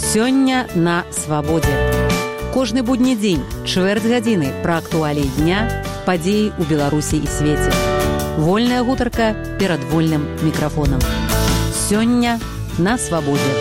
Сёння на свабодзе. Кожны будні дзень, чвэрць гадзіны пра актуаліі дня, падзеі ў Беларусі і свеце. Вольная гутарка перад вольным мікрафонам. Сёння на свабодзе.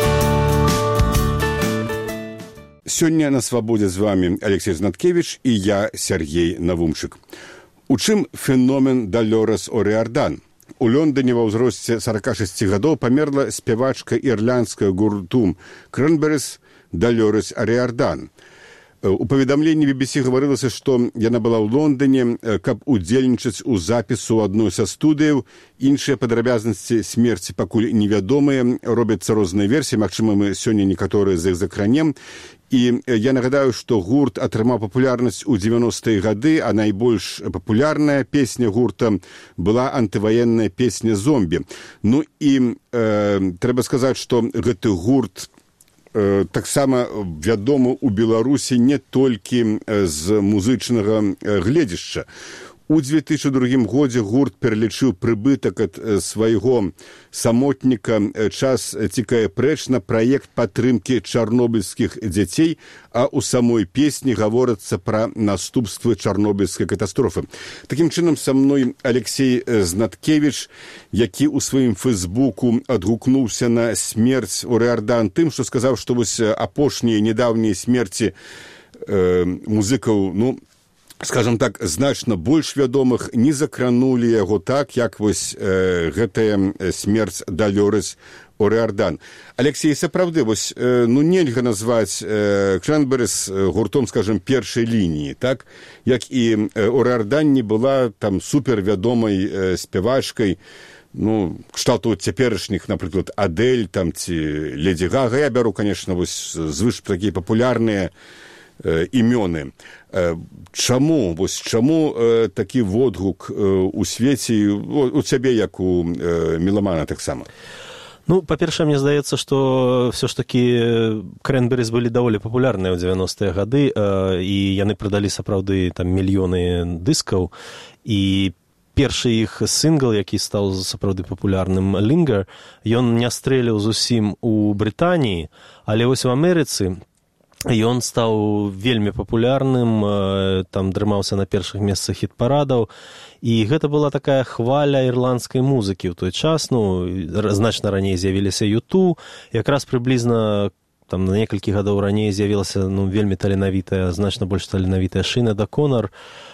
Сёння на свабодзе з вами Алексей Знаткевич і я, Сергей Навумчык. У чым феномен Далорес О'Риардан? У Лондоне ва ўзросце 46 гадоў памерла спявачка ірландскага гурту Крэнберыс Далорес О'Риардан. У паведамленні BBC гаварылася, што яна была ў Лондоне, каб удзельнічаць у запісу адной са студыяў. Іншыя падрабязнасці смерці пакуль невядомыя, робяцца розныя версіі, магчыма, мы сёння некаторыя з іх закранем. І я нагадаю, што гурт атрымаў папулярнасць у 90-е гады, а найбольш папулярная песня гурта была антываенная песня «Зомбі». Ну і трэба сказаць, што гэты гурт таксама вядомы ў Беларусі не толькі з музычнага гледзішча. У 2002 годзе гурт пералічыў прыбытак ад свайго самотніка. Час цікае прэч на праект падтрымкі чарнобыльскіх дзяцей, а ў самой песні гаворыцца пра наступствы чарнобыльскай катастрофы. Такім чынам, са мной Алексей Знаткевич, які ў сваім фэйсбуку адгукнуўся на смерць О'Риардан тым, што сказаў, што вось апошнія нядаўнія смерці музыкаў, скажем так, значна больш вядомых, не закранулі яго так, як вось гэтая смерць Далорес О'Риардан. Алексей, сапраўды, вось, нельга назваць Крэнберыс гуртом, скажем, першай лініі, так? Як і О'Риардан не была там супервядомай спявачкай, кшталту цяперашніх, напрыклад, Адель там ці Леді Гага. Я бяру, конечно, вось звыш такія папулярныя імёны. Чаму такі водгук у свеце, у цябе, як у меламана таксама? Па-першае, мне здаецца, што ўсё ж такі Крэнберыс былі даволі папулярныя ў 90-е гады, і яны прадалі сапраўды там мільёны дыскаў, і першы іх сінгл, які стаў сапраўды папулярным, «Linger», ён не стрэліў зусім у Брытаніі, але вось у Амерыцы ён стаў вельмі папулярным, там дрымаўся на першых месцах хіт-парадаў, і гэта была такая хваля ірландскай музыкі ў той час. Значна раней з'явіліся U2, якраз прыблізна там на некалькі гадоў раней з'явілася вельмі таленавітая, значна больш таленавітая Сінэд О'Конар,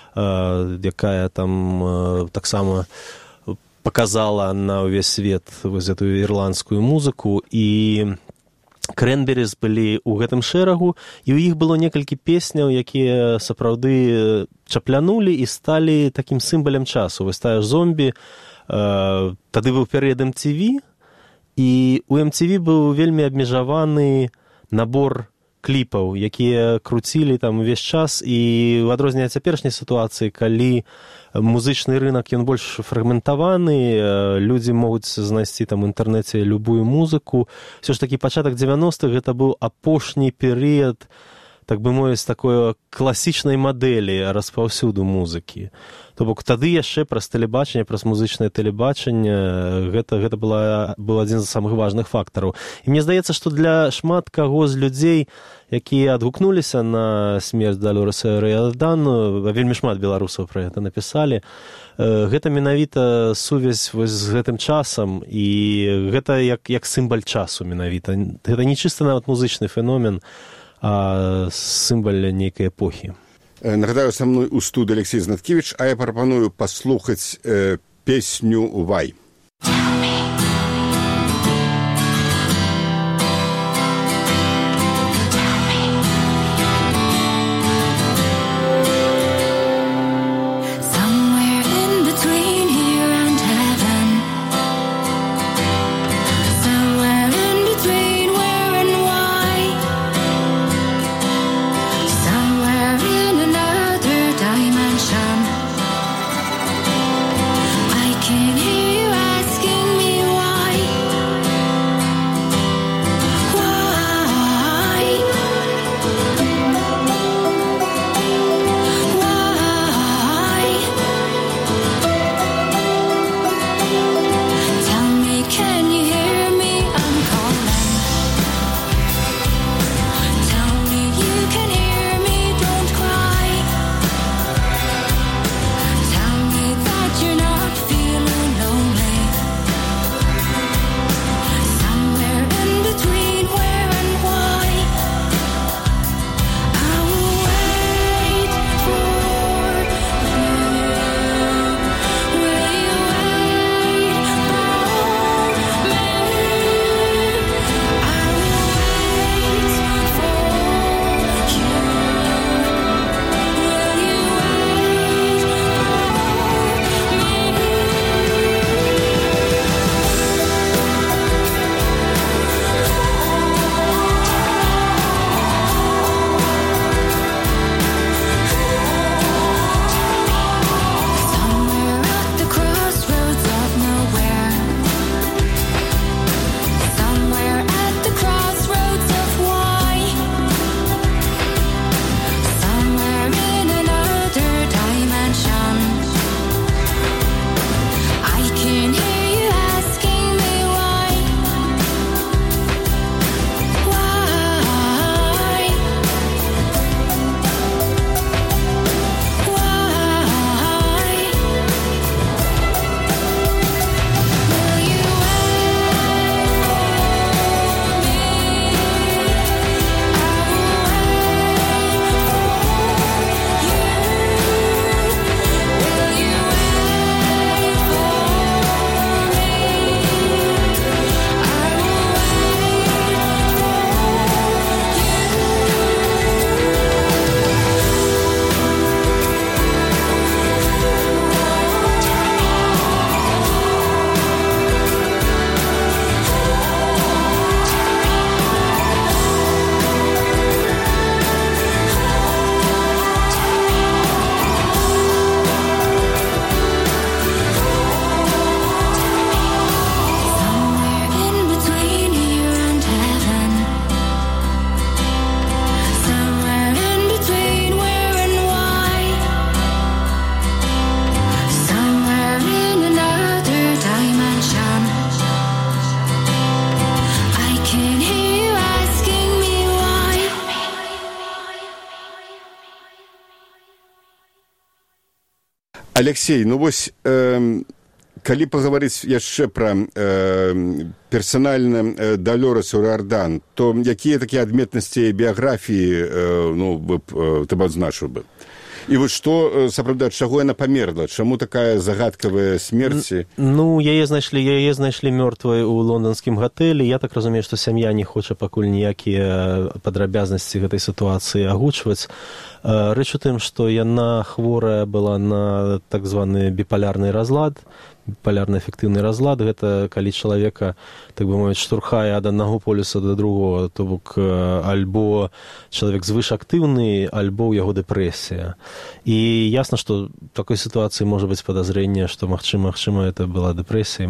якая там таксама паказала на ўвесь свет вось гэтую ірландскую музыку, і Крэнберыс былі ў гэтым шэрагу, і ў іх было некалькі песняў, якія сапраўды чаплянулі і сталі такім сімвалем часу. Вось тая ж «Зомбі», тады быў перыяд MTV, і у MTV быў вельмі абмежаваны набор кліпаў, якія круцілі там увесь час, і ў адрозненне ад цяперашняй сітуацыі, калі музычны рынок, ён больш фрагментаваны, людзі могуць знайсці там у інтэрнэце любую музыку. Всё ж такі пачатак 90-х гэта быў апошні перыяд, так бы мовіць, такой класічнай мадэлі распаўсюду музыкі. То бок тады яшчэ праз тэлебачанне, праз музычнае тэлебачанне гэта быў адзін з самых важных фактараў. І мне здаецца, што для шмат каго з людзей, якія адгукнуліся на смерць Далореса О'Риардан, вельмі шмат беларусаў пра гэта напісалі, гэта менавіта сувязь вось з гэтым часам, і гэта як сімваль часу менавіта. Гэта не чыста нават музычны феномен, а сімваль нейкай эпохі. Нагадаю, са мной у студыі Алексей Знаткевич, а я прапаную паслухаць песню «Why». I can hear you Алексей, ну вось калі пагаварыць яшчэ пра персанальна Далёрас О'Риардан, то якія такія адметнасці біяграфіі ты б адзначыў бы? І вось што, сапраўды, ад чаго яна памерла? Чаму такая загадкавая смерць? Ну, яе знайшлі мёртвай у лонданскім гатэлі. Я так разумею, што сям'я не хоча пакуль ніякія падрабязнасці гэтай сітуацыі агучваць. Рэч у тым, што яна хворая была на так званы біпалярны разлад, біпалярна-эфектыўны разлад. Гэта калі чалавека, так бы мовіць, штурхае ад аднаго полюса да другого, то бок альбо чалавек звышактыўны, альбо ў яго дэпрэсія. І ясна, што в такой сітуацыі можа быць падазрэнне, што магчыма это была дэпрэсія,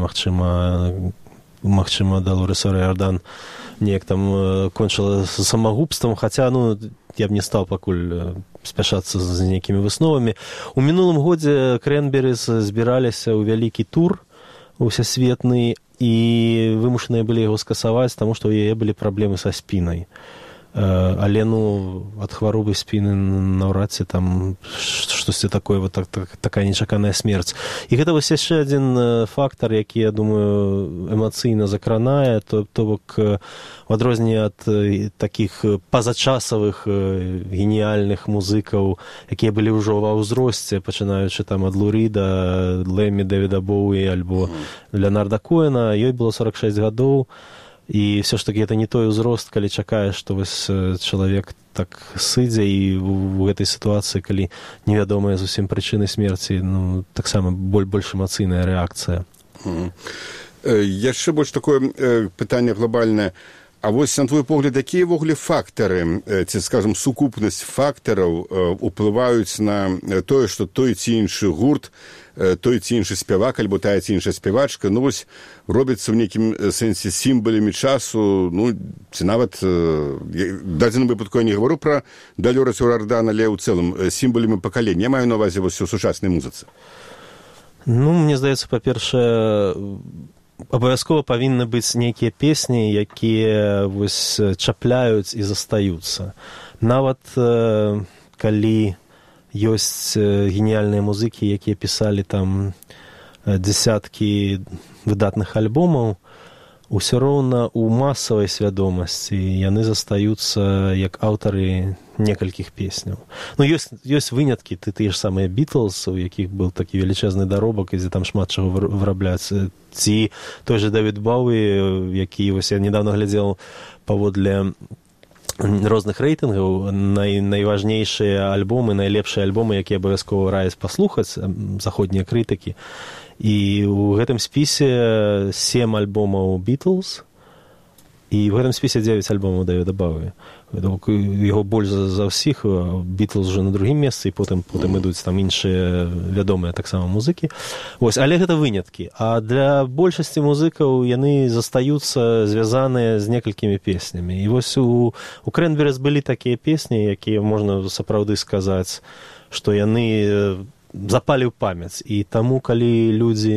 магчыма Далёрас О'Риардан неяк там кончыла самагубствам, хаця, я б не стаў пакуль спяшацца з нейкімі высновамі. У мінулым годзе Крэнберыс збіраліся ў вялікі тур усесветны і вымушаныя былі яго скасаваць, таму што ў яе былі праблемы са спінай. Але ад хваробы спіны наўрад ці там штосьці такое, такая нечаканая смерць. І гэта вось яшчэ адзін фактар, які, я думаю, эмацыйна закранае, то бок у адрозненне ад такіх пазачасавых геніяльных музыкаў, якія былі ўжо ва ўзросце, пачынаючы там ад Лу Ріда, Лэмі, Дэвіда Боуі альбо Леонарда Коэна, ёй было 46 гадоў. І все ж таки это не той узрост, калі чакаеш, што вось чалавек так сыдзе, і ў гэтай сітуацыі, калі невядомыя зусім прычыны смерці, таксама больш эмацыйная рэакцыя. Яшчэ больш такое пытанне глобальнае. А вось, на твой погляд, якія ввогуле фактары, ці, скажам, сукупнасць фактараў уплываюць на тое, што той ці іншы гурт, той ці іншы спявак, альбо тая ці іншая спявачка, вось робіцца ў нейкім сэнсе сімвалямі часу, ці нават, дадзеным выпадку я не гавару пра Далёрас О'Риардан, але ў цэлым сімвалямі пакалення. Я маю на ўвазе вось у сучаснай музыцы. Мне здаецца, па-першае, абавязкова павінны быць нейкія песні, якія вось чапляюць і застаюцца. Нават калі ёсць геніяльныя музыкі, якія пісалі там дзесяткі выдатных альбомаў, усё роўна ў масавай свядомасці яны застаюцца як аўтары некалькіх песняў. Ёсць выняткі, тыя ж самыя Бітлз, у якіх был такі велічэзны даробак, і дзе там шмат чаго вырабляцца. Ці той же Дэвід Боуі, які вось я недавно глядзеў паводле розных рэйтынгаў, найважнейшыя альбомы, найлепшыя альбомы, якія абавязкова раяць паслухаць, заходнія крытыкі. І ў гэтым спісе 7 альбомаў Бітлз, і ў гэтым спісе 9 альбомаў Дэвіда Боуі. Яго больш за ўсіх, Бітлз уже на другім месцы, і потым ідуць там іншыя вядомыя таксама музыкі. Але гэта выняткі. А для большасці музыкаў яны застаюцца звязаныя з некалькімі песнямі. І вось у Крэнберыс былі такія песні, якія можна сапраўды сказаць, што яны запалі ў памяць. І таму, калі людзі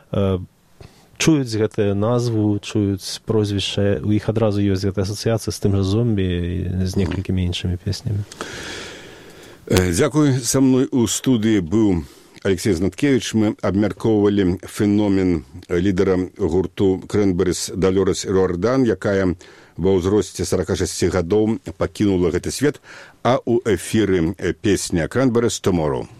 чуюць гэтую назву, чуюць прозвішча, у іх адразу ёсць гэтая асацыяцыя з тым жа зомбі і з некалькімі іншымі песнямі. Дзякуй. Са мной у студыі быў Алексей Знаткевич. Мы абмяркоўвалі феномен лідара гурту Крэнберыс Далёрас О'Риардан, якая ва ўзросце 46 гадоў пакінула гэты свет, а ў эфіры песня Крэнберыс «Tomorrow».